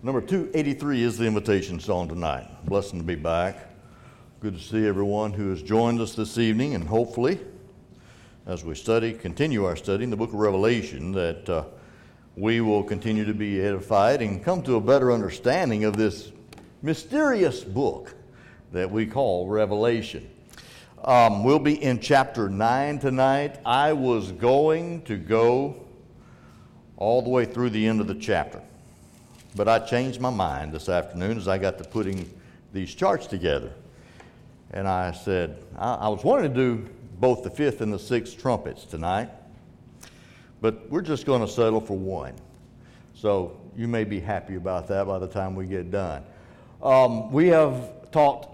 Number 283 is the invitation song tonight. Blessing to be back. Good to see everyone who has joined us this evening, and hopefully, as we continue our study in the book of Revelation, that we will continue to be edified and come to a better understanding of this mysterious book that we call Revelation. We'll be in chapter 9 tonight. I was going to go all the way through the end of the chapter, but I changed my mind this afternoon as I got to putting these charts together. And I said, I was wanting to do both the fifth and the sixth trumpets tonight, but we're just going to settle for one. So you may be happy about that by the time we get done. We have talked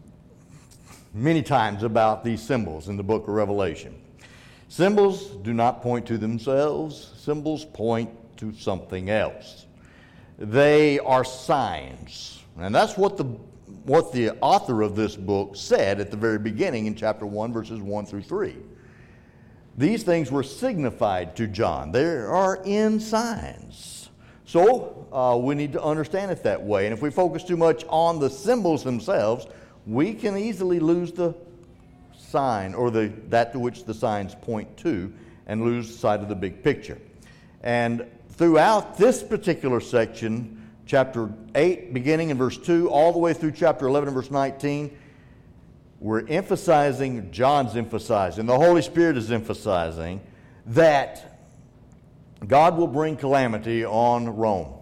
many times about these symbols in the book of Revelation. Symbols do not point to themselves. Symbols point to something else. They are signs. And that's what the author of this book said at the very beginning in chapter 1, verses 1 through 3. These things were signified to John. They are in signs. So we need to understand it that way. And if we focus too much on the symbols themselves, we can easily lose the sign or that to which the signs point to and lose sight of the big picture. And throughout this particular section, chapter 8, beginning in verse 2, all the way through chapter 11 and verse 19, we're emphasizing, John's emphasizing, the Holy Spirit is emphasizing that God will bring calamity on Rome.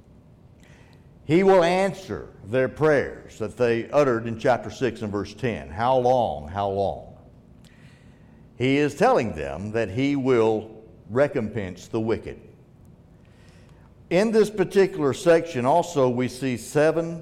He will answer their prayers that they uttered in chapter 6 and verse 10. How long? How long? He is telling them that he will recompense the wicked. In this particular section also we see 7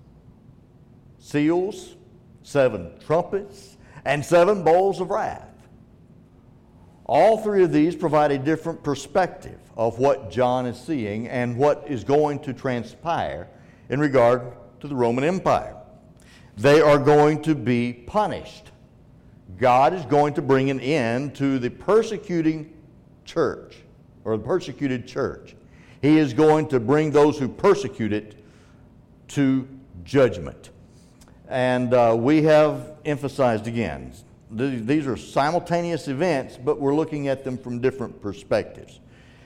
seals, 7 trumpets, and 7 bowls of wrath. All 3 of these provide a different perspective of what John is seeing and what is going to transpire in regard to the Roman Empire. They are going to be punished. God is going to bring an end to the persecuting church, or the persecuted church. He is going to bring those who persecute it to judgment. And we have emphasized again, these are simultaneous events, but we're looking at them from different perspectives.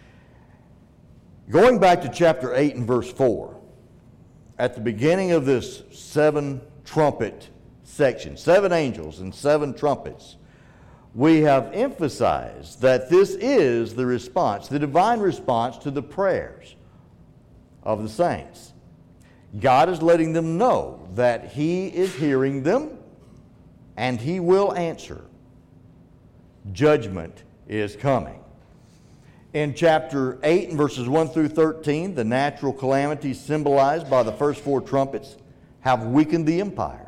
Going back to chapter 8 and verse 4, at the beginning of this 7 trumpet section, 7 angels and 7 trumpets, we have emphasized that this is the response, the divine response to the prayers of the saints. God is letting them know that He is hearing them and He will answer. Judgment is coming. In chapter 8 and verses 1 through 13, the natural calamities symbolized by the first 4 trumpets have weakened the empire.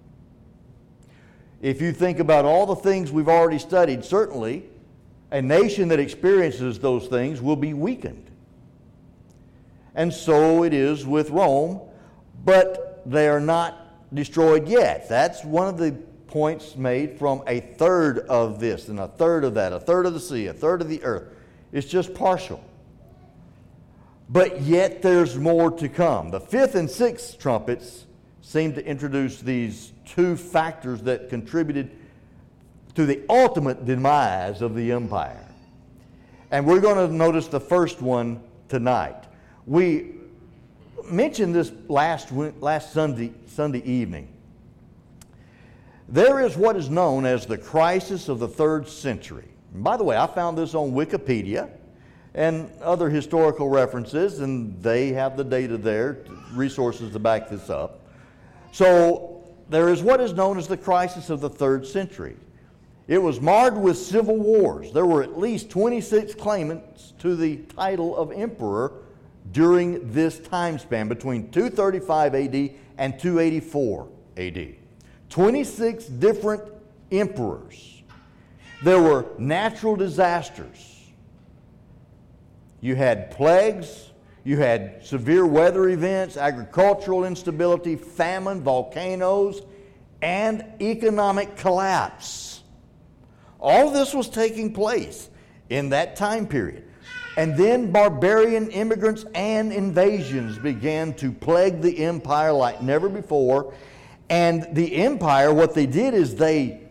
If you think about all the things we've already studied, certainly a nation that experiences those things will be weakened. And so it is with Rome, but they are not destroyed yet. That's one of the points made from a third of this and a third of that, a third of the sea, a third of the earth. It's just partial. But yet there's more to come. The 5th and 6th trumpets seem to introduce these 2 factors that contributed to the ultimate demise of the empire. And we're going to notice the first one tonight. We mentioned this last Sunday evening. There is what is known as the crisis of the 3rd century. And by the way, I found this on Wikipedia and other historical references, and they have the data there, resources to back this up. So there is what is known as the crisis of the 3rd century. It was marred with civil wars. There were at least 26 claimants to the title of emperor during this time span between 235 AD and 284 AD. 26 different emperors. There were natural disasters. You had plagues. You had severe weather events, agricultural instability, famine, volcanoes, and economic collapse. All of this was taking place in that time period. And then barbarian immigrants and invasions began to plague the empire like never before. And the empire, what they did is they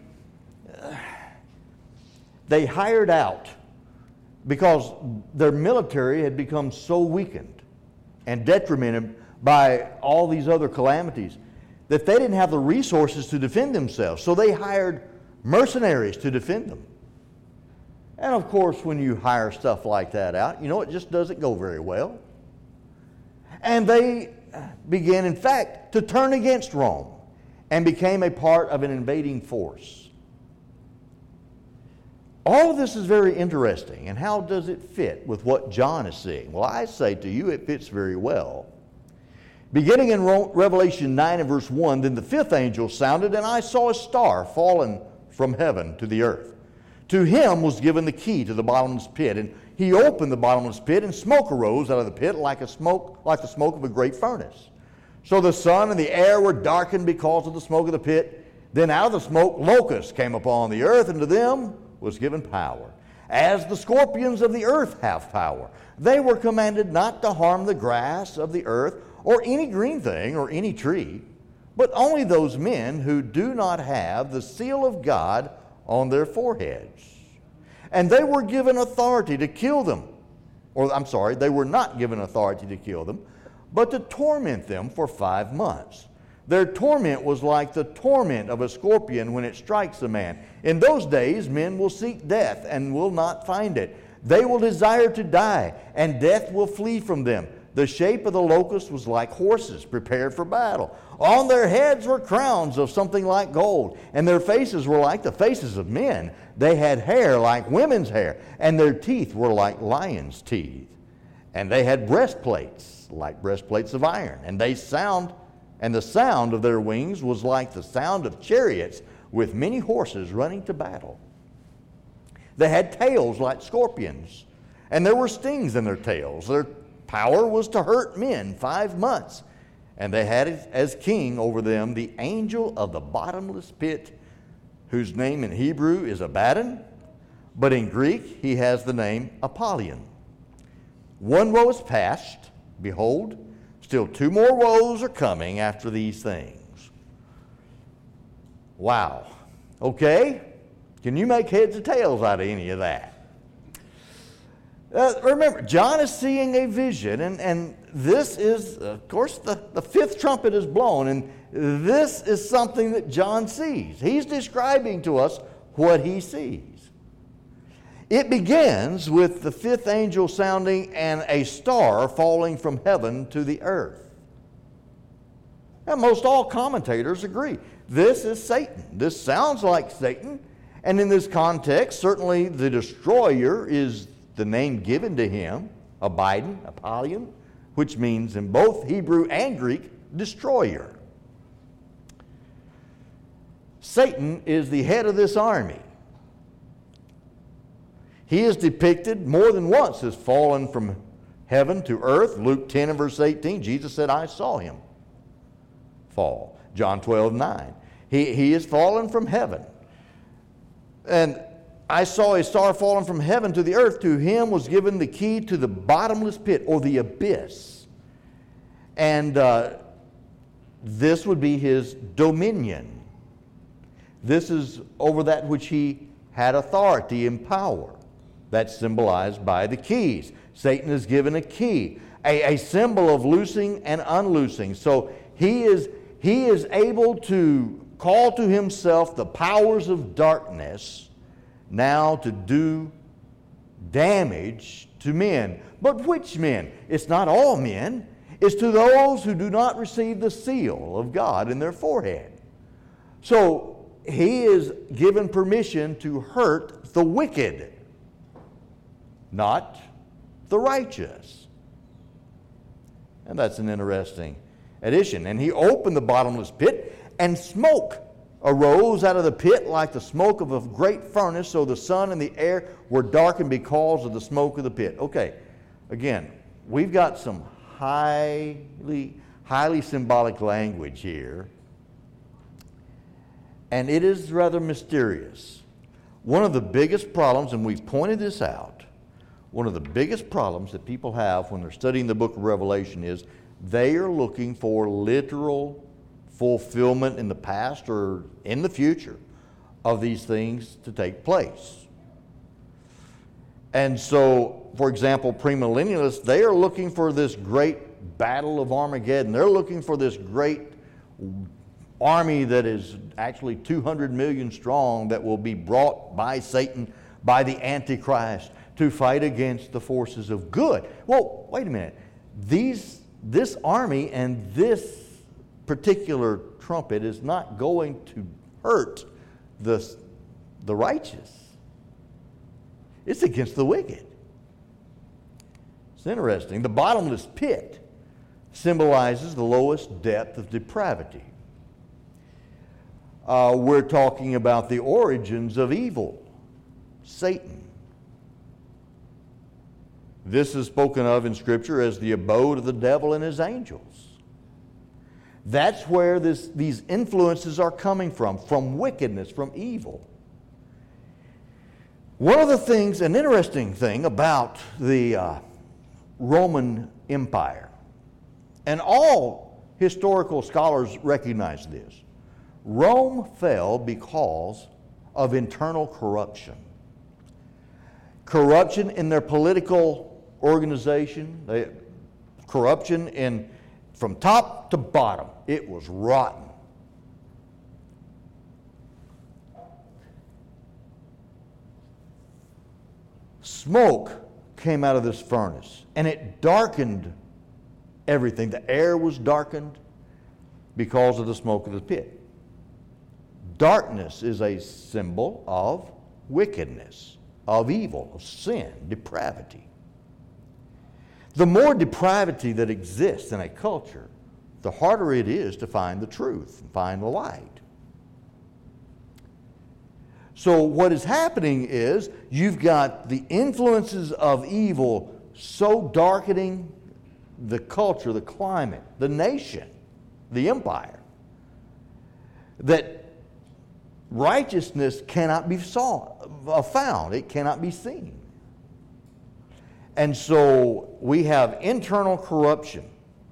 hired out, because their military had become so weakened and detrimented by all these other calamities that they didn't have the resources to defend themselves. So they hired mercenaries to defend them. And of course, when you hire stuff like that out, it just doesn't go very well. And they began, in fact, to turn against Rome and became a part of an invading force. All of this is very interesting. And how does it fit with what John is seeing? Well, I say to you, it fits very well. Beginning in Revelation 9 and verse 1, then the fifth angel sounded, and I saw a star fallen from heaven to the earth. To him was given the key to the bottomless pit, and he opened the bottomless pit, and smoke arose out of the pit like the smoke of a great furnace. So the sun and the air were darkened because of the smoke of the pit. Then out of the smoke locusts came upon the earth, and to them was given power, as the scorpions of the earth have power. They were commanded not to harm the grass of the earth, or any green thing, or any tree, but only those men who do not have the seal of God on their foreheads. And they were given authority to kill them. They were not given authority to kill them, but to torment them for 5 months. Their torment was like the torment of a scorpion when it strikes a man. In those days, men will seek death and will not find it. They will desire to die, and death will flee from them. The shape of the locust was like horses prepared for battle. On their heads were crowns of something like gold, and their faces were like the faces of men. They had hair like women's hair, and their teeth were like lions' teeth. And they had breastplates like breastplates of iron, and the sound of their wings was like the sound of chariots with many horses running to battle. They had tails like scorpions, and there were stings in their tails. Their power was to hurt men 5 months, and they had as king over them the angel of the bottomless pit, whose name in Hebrew is Abaddon, but in Greek he has the name Apollyon. One woe is past, behold, still 2 more woes are coming after these things. Wow. Okay, can you make heads or tails out of any of that? Remember, John is seeing a vision, and this is, of course, the 5th trumpet is blown, and this is something that John sees. He's describing to us what he sees. It begins with the 5th angel sounding and a star falling from heaven to the earth. And most all commentators agree. This is Satan. This sounds like Satan, and in this context, certainly the destroyer is the name given to him, Apollyon, which means in both Hebrew and Greek, destroyer. Satan is the head of this army. He is depicted more than once as fallen from heaven to earth. Luke 10 and verse 18, Jesus said, I saw him fall. John 12:9. He is fallen from heaven. And I saw a star fallen from heaven to the earth. To him was given the key to the bottomless pit, or the abyss. And this would be his dominion. This is over that which he had authority and power. That's symbolized by the keys. Satan is given a key, a symbol of loosing and unloosing. So he is able to call to himself the powers of darkness now to do damage to men. But which men? It's not all men. It's to those who do not receive the seal of God in their forehead. So he is given permission to hurt the wicked, not the righteous. And that's an interesting addition. And he opened the bottomless pit, and smoke arose out of the pit like the smoke of a great furnace, so the sun and the air were darkened because of the smoke of the pit. Okay, again, we've got some highly symbolic language here, and it is rather mysterious. One of the biggest problems, and we've pointed this out, one of the biggest problems that people have when they're studying the book of Revelation is they are looking for literal fulfillment in the past or in the future of these things to take place. And so, for example, premillennialists, they are looking for this great battle of Armageddon. They're looking for this great army that is actually 200 million strong that will be brought by Satan, by the Antichrist, to fight against the forces of good. Well, wait a minute. This army and this particular trumpet is not going to hurt the righteous. It's against the wicked. It's interesting. The bottomless pit symbolizes the lowest depth of depravity. We're talking about the origins of evil, Satan. This is spoken of in Scripture as the abode of the devil and his angels. That's where these influences are coming from wickedness, from evil. One of the things, an interesting thing about the Roman Empire, and all historical scholars recognize this, Rome fell because of internal corruption. Corruption in their political organization, corruption from top to bottom. It was rotten. Smoke came out of this furnace, and it darkened everything. The air was darkened because of the smoke of the pit. Darkness is a symbol of wickedness, of evil, of sin, depravity. The more depravity that exists in a culture, the harder it is to find the truth and find the light. So what is happening is you've got the influences of evil so darkening the culture, the climate, the nation, the empire, that righteousness cannot be found. It cannot be seen. And so we have internal corruption.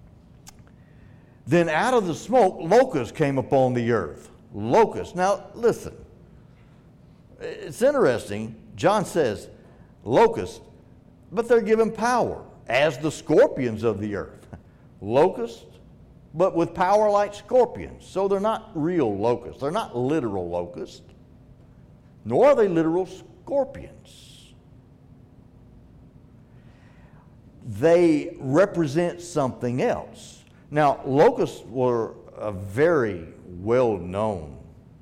Then out of the smoke, locusts came upon the earth. Locusts. Now listen. It's interesting. John says locusts, but they're given power as the scorpions of the earth. Locusts, but with power like scorpions. So they're not real locusts. They're not literal locusts, nor are they literal scorpions. They represent something else. Now, locusts were a very well-known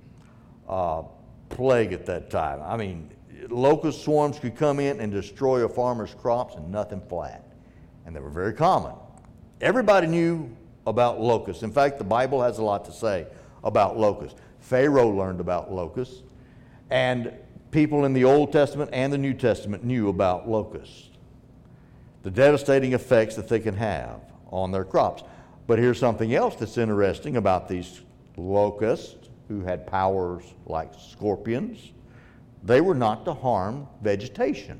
plague at that time. I mean, locust swarms could come in and destroy a farmer's crops and nothing flat. And they were very common. Everybody knew about locusts. In fact, the Bible has a lot to say about locusts. Pharaoh learned about locusts, and people in the Old Testament and the New Testament knew about locusts, the devastating effects that they can have on their crops. But here's something else that's interesting about these locusts who had powers like scorpions. They were not to harm vegetation.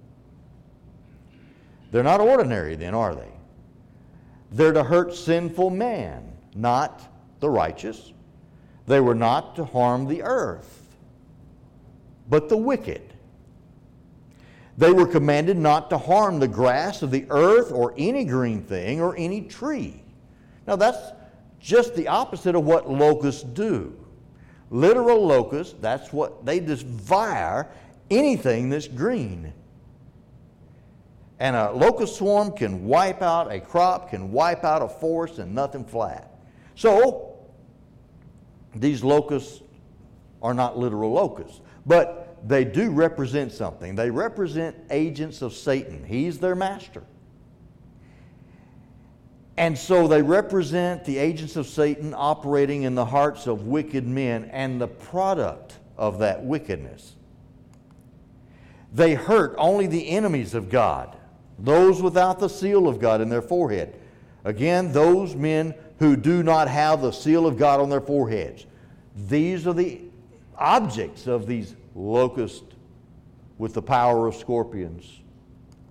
They're not ordinary then, are they? They're to hurt sinful man, not the righteous. They were not to harm the earth, but the wicked. They were commanded not to harm the grass of the earth or any green thing or any tree. Now that's just the opposite of what locusts do. Literal locusts, that's what they devour anything that's green. And a locust swarm can wipe out a crop, can wipe out a forest, and nothing flat. So, these locusts are not literal locusts, but they do represent something. They represent agents of Satan. He's their master. And so they represent the agents of Satan operating in the hearts of wicked men and the product of that wickedness. They hurt only the enemies of God, those without the seal of God in their forehead. Again, those men who do not have the seal of God on their foreheads. These are the objects of these locusts with the power of scorpions.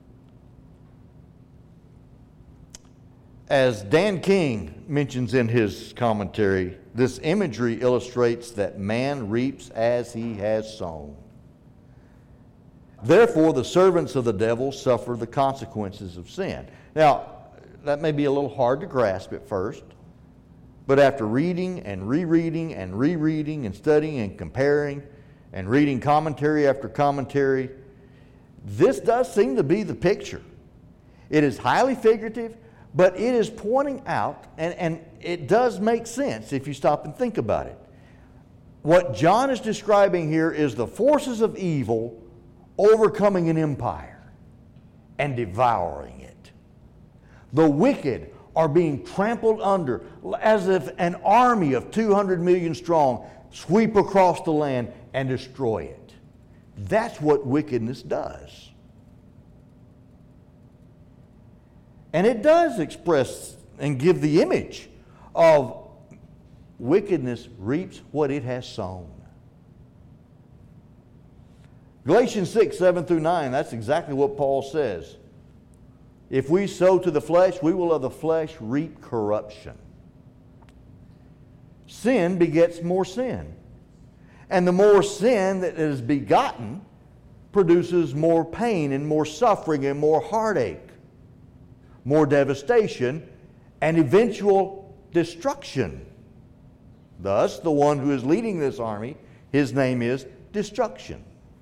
As Dan King mentions in his commentary, this imagery illustrates that man reaps as he has sown. Therefore, the servants of the devil suffer the consequences of sin. Now, that may be a little hard to grasp at first, but after reading and rereading and rereading and studying and comparing and reading commentary after commentary, this does seem to be the picture. It is highly figurative, but it is pointing out, and it does make sense if you stop and think about it. What John is describing here is the forces of evil overcoming an empire and devouring it. The wicked are being trampled under as if an army of 200 million strong sweep across the land and destroy it. That's what wickedness does. And it does express and give the image of wickedness reaps what it has sown. Galatians 6, 7 through 9, that's exactly what Paul says. If we sow to the flesh, we will of the flesh reap corruption. Sin begets more sin. And the more sin that is begotten produces more pain and more suffering and more heartache, more devastation, and eventual destruction. Thus, the one who is leading this army, his name is Destruction.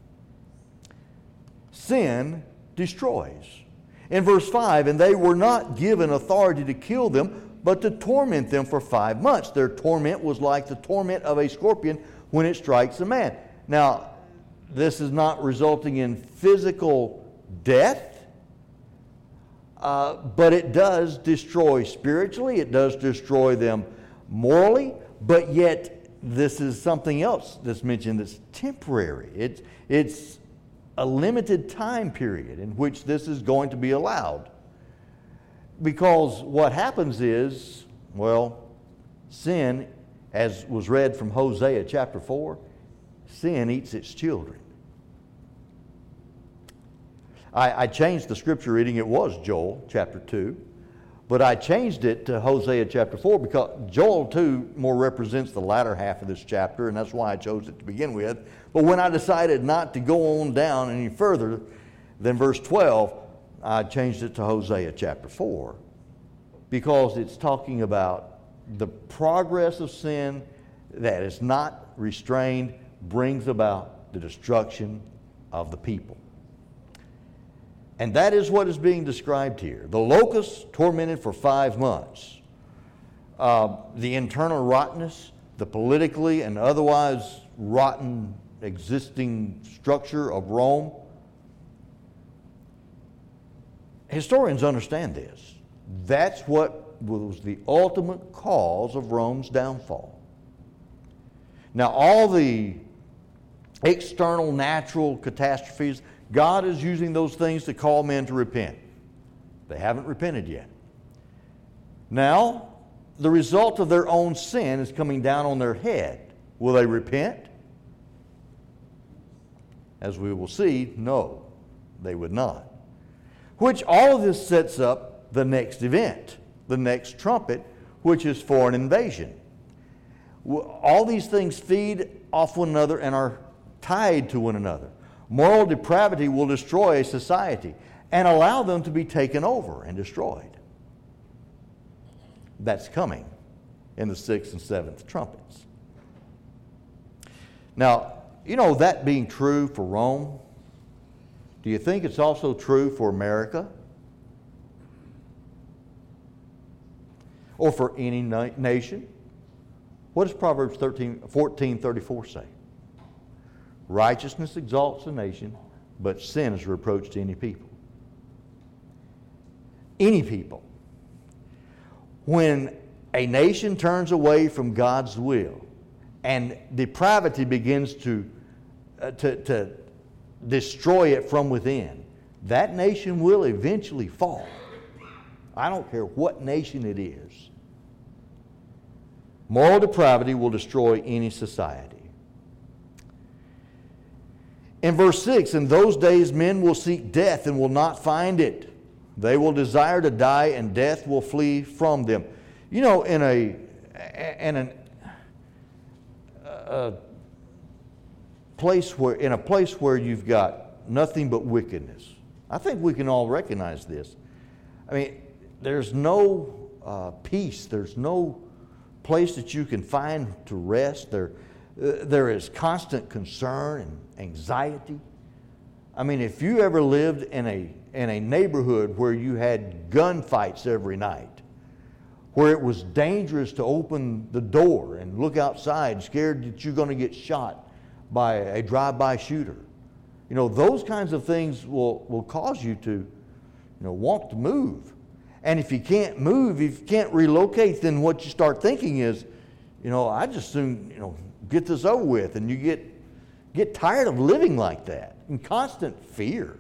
Sin destroys. In verse 5, and they were not given authority to kill them, but to torment them for 5 months. Their torment was like the torment of a scorpion when it strikes a man. Now, this is not resulting in physical death, but it does destroy spiritually. It does destroy them morally, but yet this is something else that's mentioned that's temporary. It's a limited time period in which this is going to be allowed. Because what happens is, well, sin, as was read from Hosea chapter 4, sin eats its children. I changed the scripture reading. It was Joel chapter 2, but I changed it to Hosea chapter 4 because Joel 2 more represents the latter half of this chapter, and that's why I chose it to begin with. But when I decided not to go on down any further than verse 12, I changed it to Hosea chapter 4 because it's talking about the progress of sin that is not restrained brings about the destruction of the people. And that is what is being described here. The locusts tormented for 5 months. The internal rottenness, the politically and otherwise rotten existing structure of Rome. Historians understand this. That's what was the ultimate cause of Rome's downfall. Now, all the external natural catastrophes, God is using those things to call men to repent. They haven't repented yet. Now, the result of their own sin is coming down on their head. Will they repent? As we will see, no, they would not. Which all of this sets up the next event, the next trumpet, which is foreign invasion. All these things feed off one another and are tied to one another. Moral depravity will destroy a society and allow them to be taken over and destroyed. That's coming in the 6th and 7th trumpets. Now, you know, that being true for Rome, do you think it's also true for America? Or for any nation? What does Proverbs 14:34 say? Righteousness exalts a nation, but sin is a reproach to any people. Any people. When a nation turns away from God's will and depravity begins to destroy it from within, that nation will eventually fall. I don't care what nation it is. Moral depravity will destroy any society. In verse 6, in those days men will seek death and will not find it. They will desire to die, and death will flee from them. You know, in a place where you've got nothing but wickedness, I think we can all recognize this. I mean, there's no peace. There's no place that you can find to rest. There is constant concern and anxiety. I mean, if you ever lived in a neighborhood where you had gunfights every night, where it was dangerous to open the door and look outside, scared that you're going to get shot by a drive-by shooter, you know, those kinds of things will cause you to, want to move. And if you can't move, if you can't relocate, then what you start thinking is, I just soon, get this over with, and you get tired of living like that in constant fear.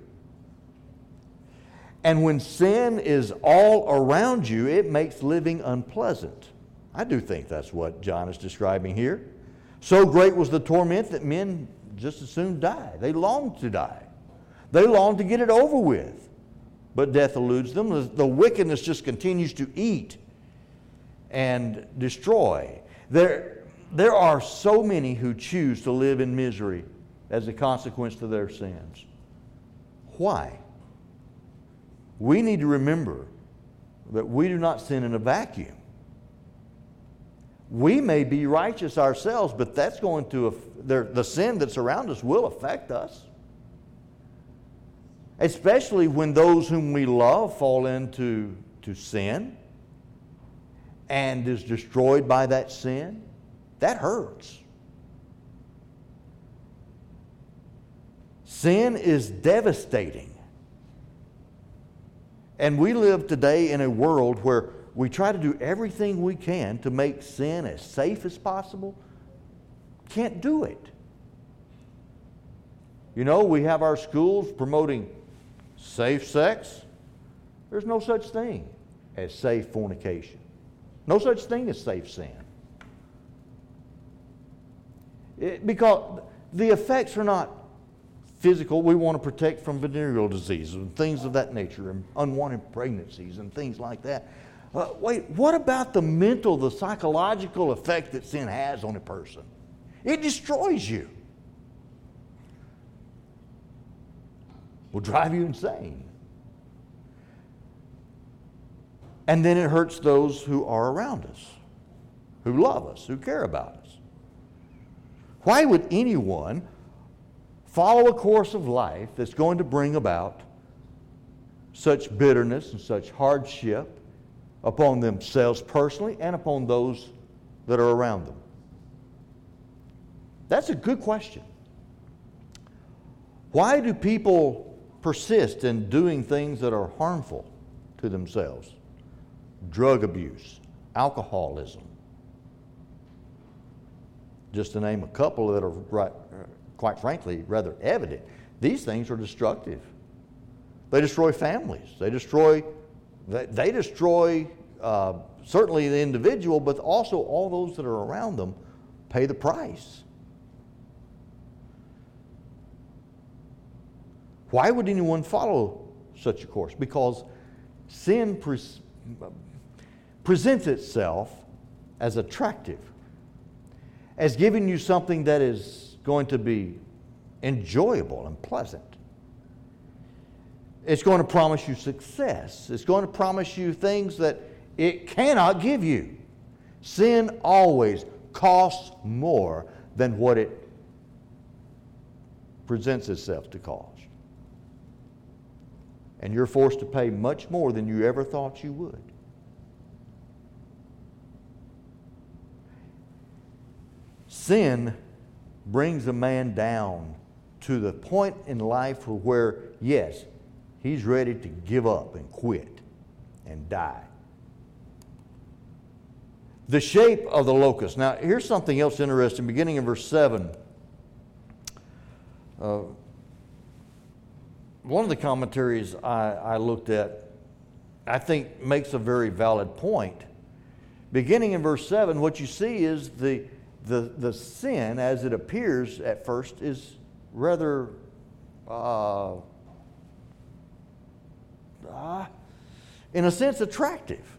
And when sin is all around you, it makes living unpleasant. I do think that's what John is describing here. So great was the torment that men just as soon die. They long to die. They long to get it over with. But death eludes them. The wickedness just continues to eat and destroy. There are so many who choose to live in misery as a consequence to their sins. Why? We need to remember that we do not sin in a vacuum. We may be righteous ourselves, but that's going to the sin that's around us will affect us. Especially when those whom we love fall into sin and is destroyed by that sin. That hurts. Sin is devastating. And we live today in a world where we try to do everything we can to make sin as safe as possible. Can't do it. We have our schools promoting safe sex. There's no such thing as safe fornication. No such thing as safe sin. Because the effects are not physical. We want to protect from venereal disease and things of that nature, and unwanted pregnancies and things like that. Wait, what about the mental, the psychological effect that sin has on a person? It destroys you. Will drive you insane. And then it hurts those who are around us, who love us, who care about us. Why would anyone follow a course of life that's going to bring about such bitterness and such hardship upon themselves personally and upon those that are around them? That's a good question. Why do people persist in doing things that are harmful to themselves? Drug abuse, alcoholism. Just to name a couple that are, quite frankly, rather evident. These things are destructive. They destroy families. They destroy certainly the individual, but also all those that are around them pay the price. Why would anyone follow such a course? Because sin presents itself as attractive, as giving you something that is going to be enjoyable and pleasant. It's going to promise you success. It's going to promise you things that it cannot give you. Sin always costs more than what it presents itself to cost. And you're forced to pay much more than you ever thought you would. Sin brings a man down to the point in life where, yes, he's ready to give up and quit and die. The shape of the locust. Now, here's something else interesting. Beginning in verse 7, one of the commentaries I looked at, I think, makes a very valid point. Beginning in verse 7, what you see is the sin, as it appears at first, is rather in a sense, attractive.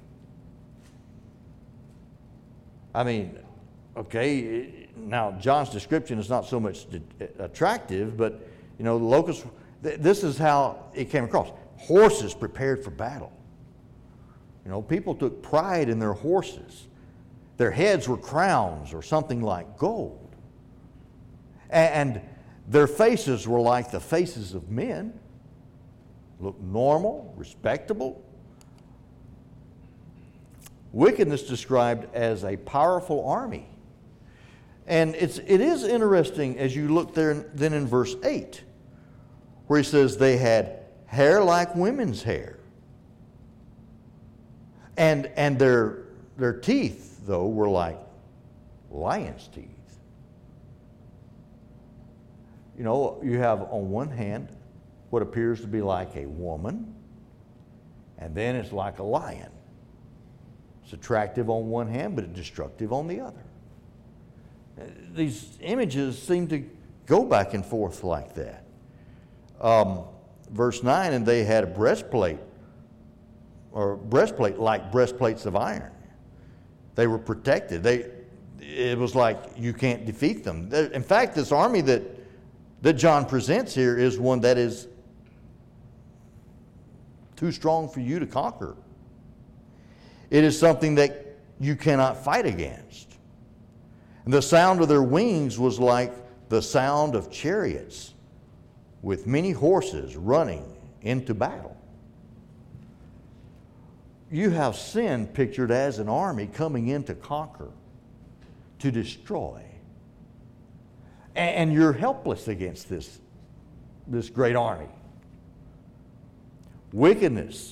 I mean, okay, now John's description is not so much attractive, but, you know, the locusts, this is how it came across. Horses prepared for battle. You know, people took pride in their horses. Their heads were crowns or something like gold. And their faces were like the faces of men. Looked normal, respectable. Wickedness described as a powerful army. And it is interesting as you look there then in verse 8, where he says they had hair like women's hair. And their teeth, though, were like lion's teeth. You know, you have on one hand what appears to be like a woman, and then it's like a lion. It's attractive on one hand, but it's destructive on the other. These images seem to go back and forth like that. Verse 9, and they had a breastplate like breastplates of iron. They were protected. It was like you can't defeat them. In fact, this army that John presents here is one that is too strong for you to conquer. It is something that you cannot fight against. And the sound of their wings was like the sound of chariots with many horses running into battle. You have sin pictured as an army coming in to conquer, to destroy. And you're helpless against this great army. Wickedness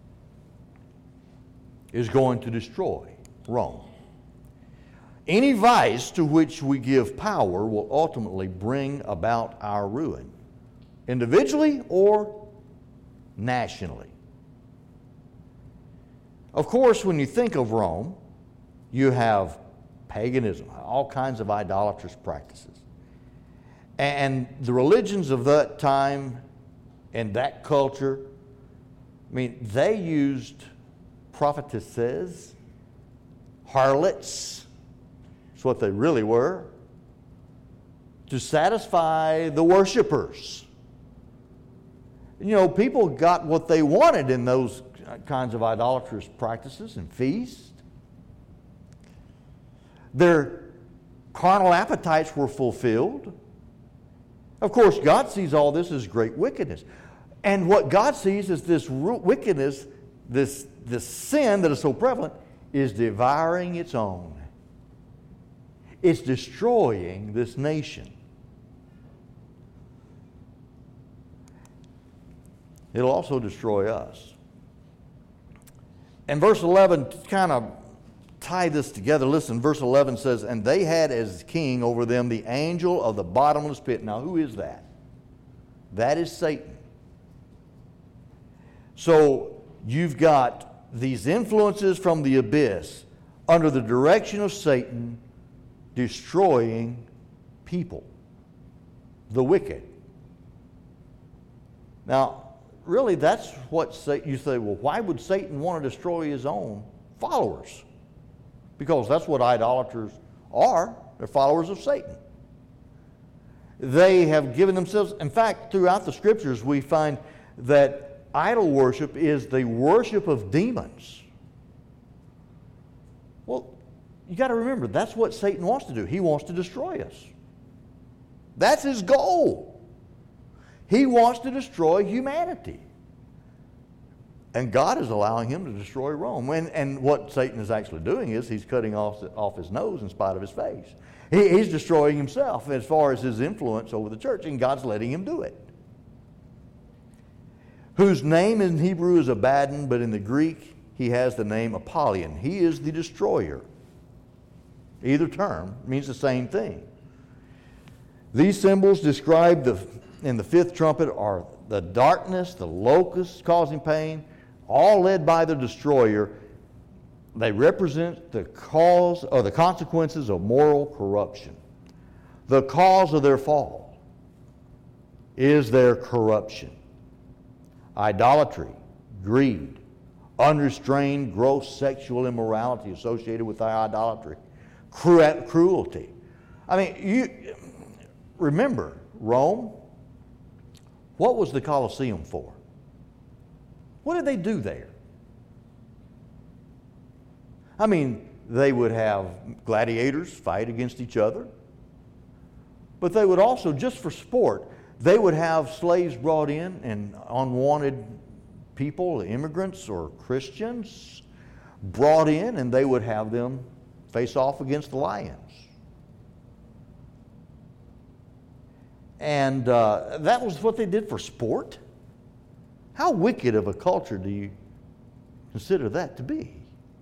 is going to destroy Rome. Any vice to which we give power will ultimately bring about our ruin, individually or nationally. Of course, when you think of Rome, you have paganism, all kinds of idolatrous practices. And the religions of that time and that culture, I mean, they used prophetesses, harlots, that's what they really were, to satisfy the worshipers. You know, people got what they wanted in those kinds of idolatrous practices and feasts. Their carnal appetites were fulfilled. Of course, God sees all this as great wickedness. And what God sees is this wickedness, this sin that is so prevalent, is devouring its own. It's destroying this nation. It'll also destroy us. And verse 11 kind of tie this together. Listen, verse 11 says, and they had as king over them the angel of the bottomless pit. Now, who is that? That is Satan. So, you've got these influences from the abyss under the direction of Satan destroying people, the wicked. Now, really, that's what you say, well, why would Satan want to destroy his own followers? Because that's what idolaters are. They're followers of Satan. They have given themselves, in fact, throughout the scriptures, we find that idol worship is the worship of demons. Well, you got to remember, that's what Satan wants to do. He wants to destroy us. That's his goal. He wants to destroy humanity. And God is allowing him to destroy Rome. And what Satan is actually doing is he's cutting off his nose in spite of his face. He's destroying himself as far as his influence over the church, and God's letting him do it. Whose name in Hebrew is Abaddon, but in the Greek he has the name Apollyon. He is the destroyer. Either term means the same thing. These symbols described in the fifth trumpet are the darkness, the locusts causing pain, all led by the destroyer. They represent the cause or the consequences of moral corruption. The cause of their fall is their corruption. Idolatry, greed, unrestrained, gross sexual immorality associated with idolatry, cruelty. I mean, you remember Rome? What was the Colosseum for? What did they do there? I mean, they would have gladiators fight against each other, but they would also, just for sport, they would have slaves brought in and unwanted people, immigrants or Christians, brought in, and they would have them face off against the lions. And that was what they did for sport? How wicked of a culture do you consider that to be?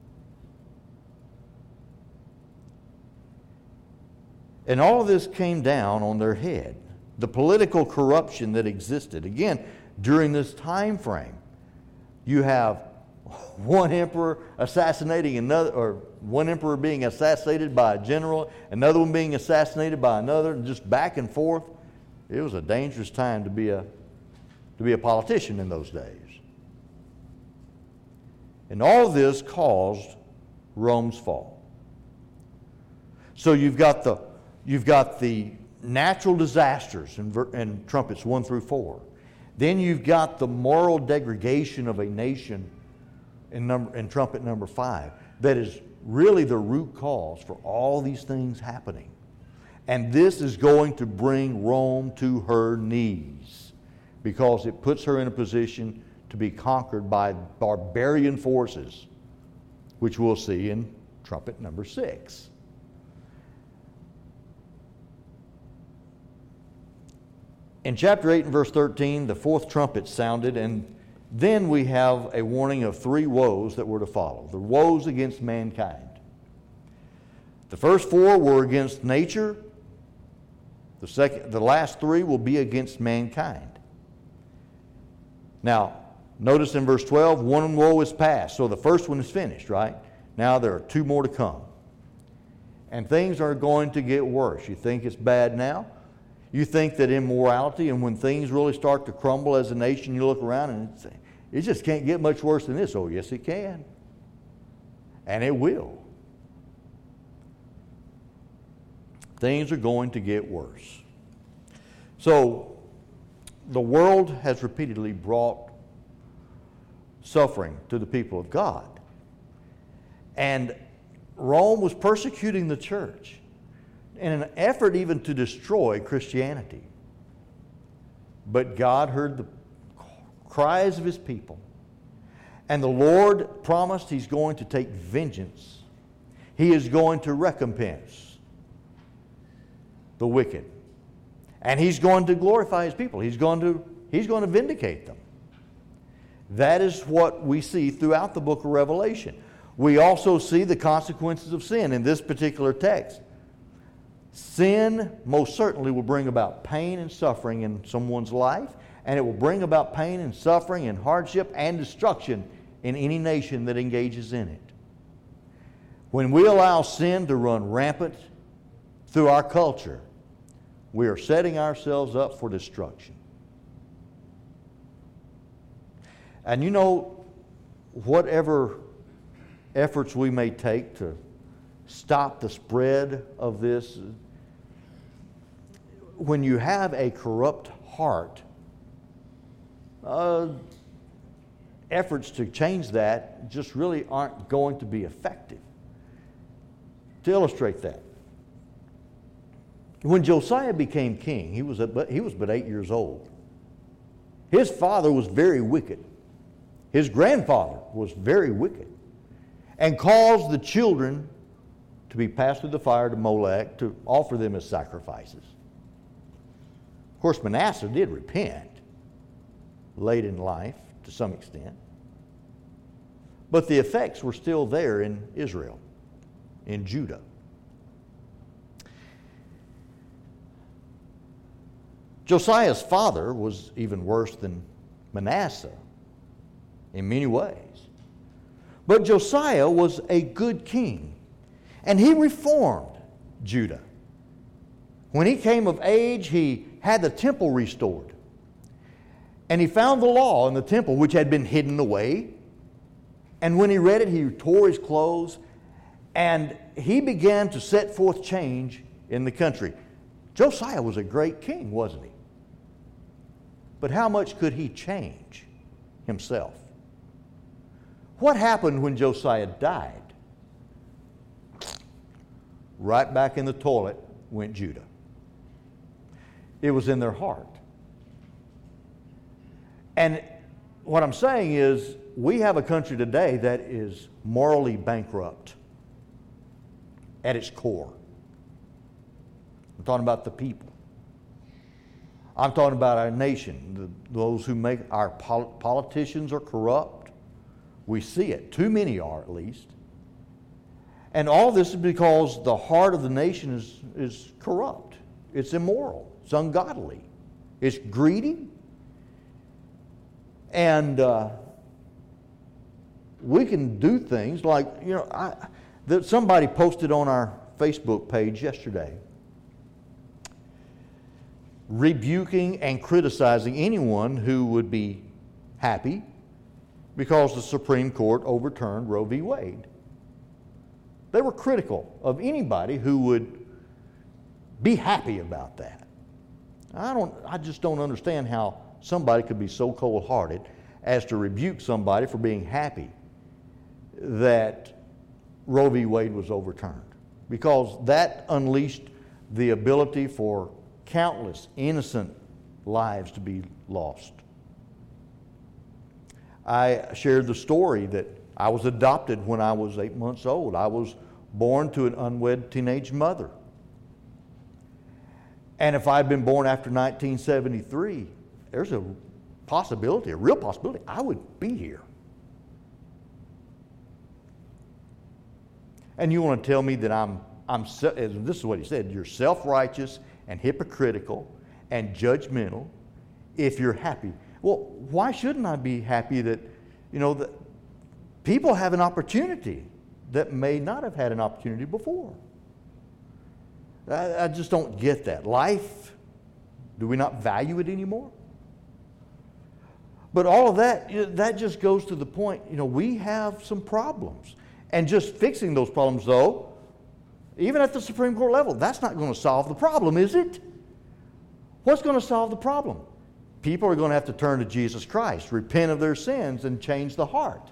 And all of this came down on their head. The political corruption that existed. Again, during this time frame, you have one emperor assassinating another, or one emperor being assassinated by a general, another one being assassinated by another, and just back and forth. It was a dangerous time to be a politician in those days. And all of this caused Rome's fall. So you've got the natural disasters in trumpets 1 through 4. Then you've got the moral degradation of a nation in trumpet number 5. That is really the root cause for all these things happening. And this is going to bring Rome to her knees, because it puts her in a position to be conquered by barbarian forces, which we'll see in trumpet number 6. In chapter 8 and verse 13, the 4th trumpet sounded, and then we have a warning of 3 woes that were to follow. The woes against mankind. The first 4 were against nature. The last 3 will be against mankind. Now, notice in verse 12, one woe is past. So the first one is finished, right? Now there are 2 more to come. And things are going to get worse. You think it's bad now? You think that immorality, and when things really start to crumble as a nation, you look around and say, it just can't get much worse than this. Oh, yes, it can. And it will. Things are going to get worse. So, the world has repeatedly brought suffering to the people of God. And Rome was persecuting the church in an effort even to destroy Christianity. But God heard the cries of His people. And the Lord promised He's going to take vengeance. He is going to recompense the wicked. And He's going to glorify His people. He's going to vindicate them. That is what we see throughout the book of Revelation. We also see the consequences of sin in this particular text. Sin most certainly will bring about pain and suffering in someone's life, and it will bring about pain and suffering and hardship and destruction in any nation that engages in it. When we allow sin to run rampant through our culture, we are setting ourselves up for destruction. And you know, whatever efforts we may take to stop the spread of this, when you have a corrupt heart, efforts to change that just really aren't going to be effective. To illustrate that, when Josiah became king, he was but 8 years old. His father was very wicked. His grandfather was very wicked, and caused the children to be passed through the fire to Molech to offer them as sacrifices. Of course, Manasseh did repent late in life to some extent, but the effects were still there in Israel, in Judah. Josiah's father was even worse than Manasseh in many ways. But Josiah was a good king, and he reformed Judah. When he came of age, he had the temple restored. And he found the law in the temple, which had been hidden away And when he read it, he tore his clothes, and he began to set forth change in the country. Josiah was a great king, wasn't he? But how much could he change himself? What happened when Josiah died? Right back in the toilet went Judah. It was in their heart. And what I'm saying is, we have a country today that is morally bankrupt at its core. I'm talking about the people. I'm talking about our nation. Those who make our politicians are corrupt. We see it. Too many are, at least. And all this is because the heart of the nation is corrupt. It's immoral. It's ungodly. It's greedy. And we can do things like, somebody posted on our Facebook page yesterday, rebuking and criticizing anyone who would be happy because the Supreme Court overturned Roe v. Wade. They were critical of anybody who would be happy about that. I just don't understand how somebody could be so cold-hearted as to rebuke somebody for being happy that Roe v. Wade was overturned, because that unleashed the ability for countless innocent lives to be lost. I shared the story that I was adopted when I was 8 months old. I was born to an unwed teenage mother. And if I'd been born after 1973, there's a possibility, a real possibility, I would be here. And you want to tell me that this is what he said, you're self-righteous and hypocritical and judgmental if you're happy. Well, why shouldn't I be happy that, that people have an opportunity that may not have had an opportunity before? I just don't get that. Life, do we not value it anymore? But all of that just goes to the point, we have some problems. And just fixing those problems, though, even at the Supreme Court level, that's not going to solve the problem, is it? What's going to solve the problem? People are going to have to turn to Jesus Christ, repent of their sins, and change the heart.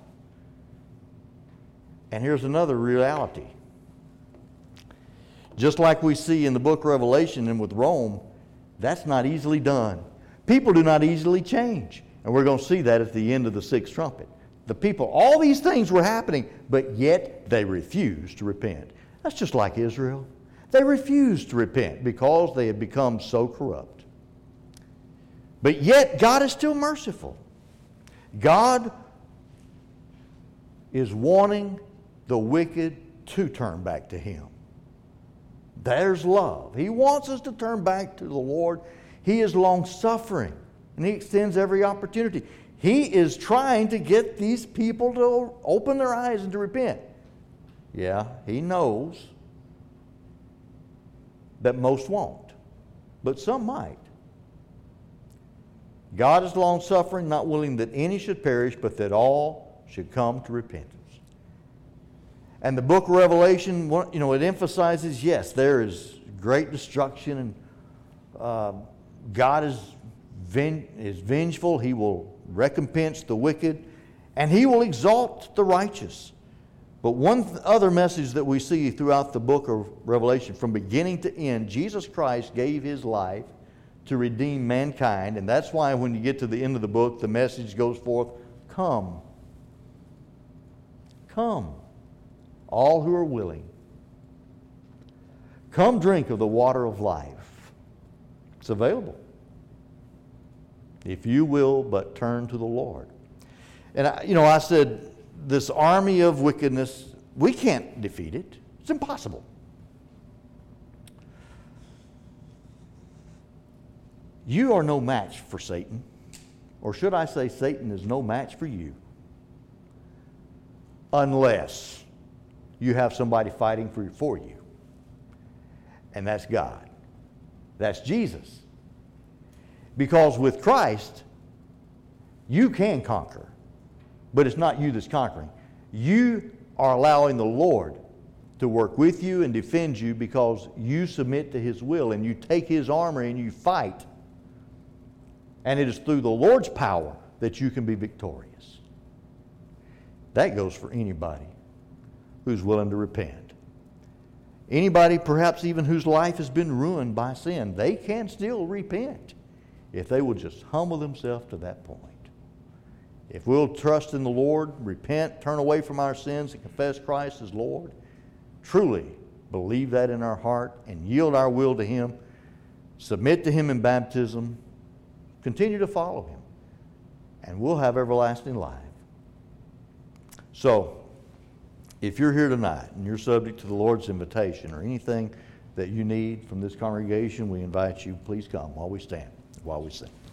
And here's another reality. Just like we see in the book of Revelation and with Rome, that's not easily done. People do not easily change. And we're going to see that at the end of the sixth trumpet. The people, all these things were happening, but yet they refused to repent. That's just like Israel. They refused to repent because they had become so corrupt. But yet God is still merciful. God is wanting the wicked to turn back to Him. There's love. He wants us to turn back to the Lord. He is long-suffering, and He extends every opportunity. He is trying to get these people to open their eyes and to repent. Yeah, He knows that most won't, but some might. God is long-suffering, not willing that any should perish, but that all should come to repentance. And the book of Revelation, it emphasizes, yes, there is great destruction, and God is vengeful. He will recompense the wicked, and He will exalt the righteous. But one other message that we see throughout the book of Revelation, from beginning to end, Jesus Christ gave His life to redeem mankind, and that's why when you get to the end of the book, the message goes forth, come. Come, all who are willing. Come drink of the water of life. It's available, if you will but turn to the Lord. And I said, this army of wickedness, we can't defeat it. It's impossible. You are no match for Satan. Or should I say, Satan is no match for you. Unless you have somebody fighting for you. And that's God. That's Jesus. Because with Christ, you can conquer. But it's not you that's conquering. You are allowing the Lord to work with you and defend you because you submit to His will and you take His armor and you fight. And it is through the Lord's power that you can be victorious. That goes for anybody who's willing to repent. Anybody perhaps even whose life has been ruined by sin, they can still repent if they will just humble themselves to that point. If we'll trust in the Lord, repent, turn away from our sins and confess Christ as Lord, truly believe that in our heart and yield our will to Him, submit to Him in baptism, continue to follow Him, and we'll have everlasting life. So, if you're here tonight and you're subject to the Lord's invitation or anything that you need from this congregation, we invite you, please come while we stand, while we sing.